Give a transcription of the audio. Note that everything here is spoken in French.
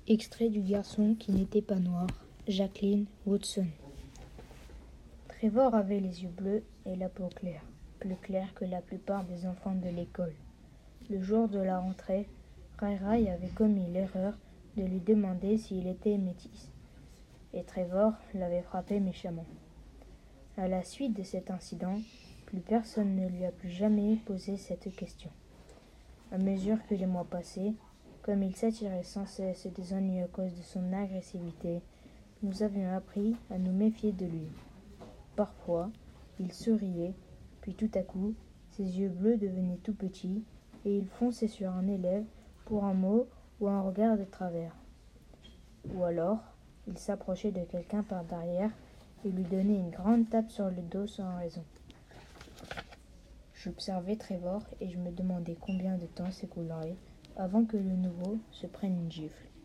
Extrait du garçon qui n'était pas noir, Jacqueline Woodson. Trevor avait les yeux bleus et la peau claire, plus claire que la plupart des enfants de l'école. Le jour de la rentrée, Rai avait commis l'erreur de lui demander s'il était métis, et Trevor l'avait frappé méchamment. À la suite de cet incident, plus personne ne lui a plus jamais posé cette question. À mesure que les mois passaient, comme il s'attirait sans cesse des ennuis à cause de son agressivité, nous avions appris à nous méfier de lui. Parfois, il souriait, puis tout à coup, ses yeux bleus devenaient tout petits, et il fonçait sur un élève pour un mot ou un regard de travers. Ou alors, il s'approchait de quelqu'un par derrière et lui donnait une grande tape sur le dos sans raison. J'observais Trevor et je me demandais combien de temps s'écoulerait avant que le nouveau se prenne une gifle.